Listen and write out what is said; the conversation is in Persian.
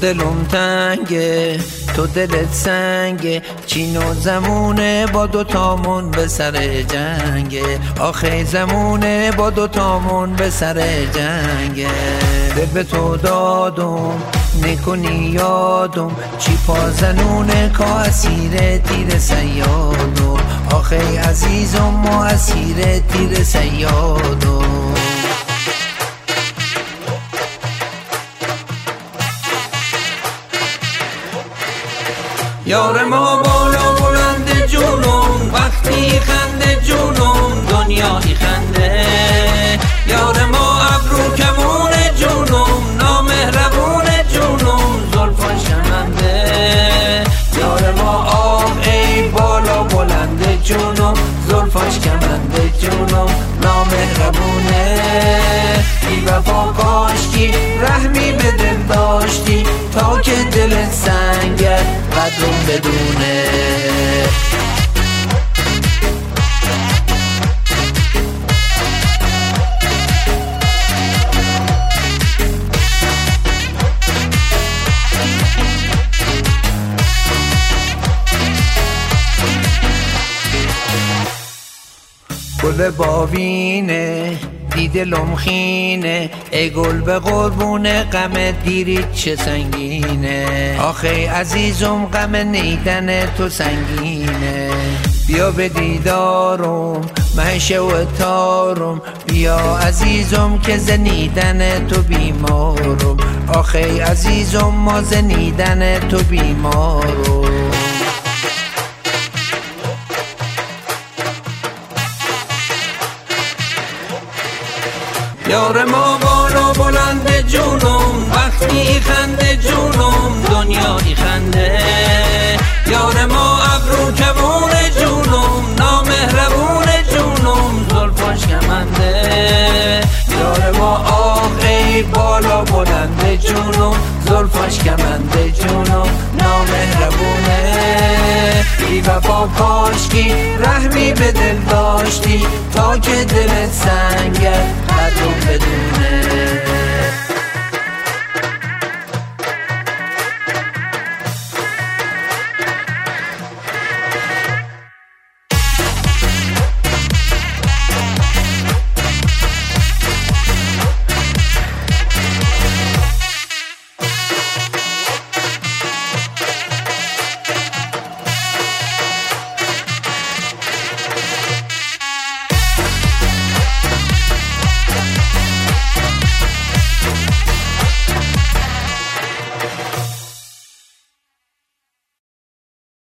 دلم تنگه تو دلت سنگه، چین و زمونه با دوتامون به سر جنگه. آخه زمونه با دوتامون به سر جنگه. دل به تو دادم نکنی یادم، چی پازنونه که اسیر تیر صیادم. آخه عزیزم ما اسیر تیر صیادم. یار ما بالا بلند جونم، وقتی خنده جونم دنیایی خنده. یار ما ابرو کمون جونم، نامهربون جونم زلفان شمنده. یار ما آه ای بالا بلند جونم، زلفاش کمنده جونم نامهربونه. بی وفا کاشکی رحمی به دل داشتی، تا که دلت سنگه قدرم بدونه. گل باوینه دیدلم خینه، ای گل به قربون غم دیرید چه سنگینه. آخه عزیزم غم نیدن تو سنگینه. بیا به دیدارم مهشه و تارم، بیا عزیزم که زنیدن تو بیمارم. آخه عزیزم ما زنیدن تو بیمارم. یار ما بالا بلند جونم، وقتی خنده جونم دنیایی خنده. یار ما ابرو کمون جونم، نامهربون جونم زلفاش کمنده. یار ما آه ای بالا بلند جونم، زلفاش کمنده جونم نامهربونه. بی وفا کاشکی رحمی به دل داشتی، تا که دلت سنگه قدرم بدونه.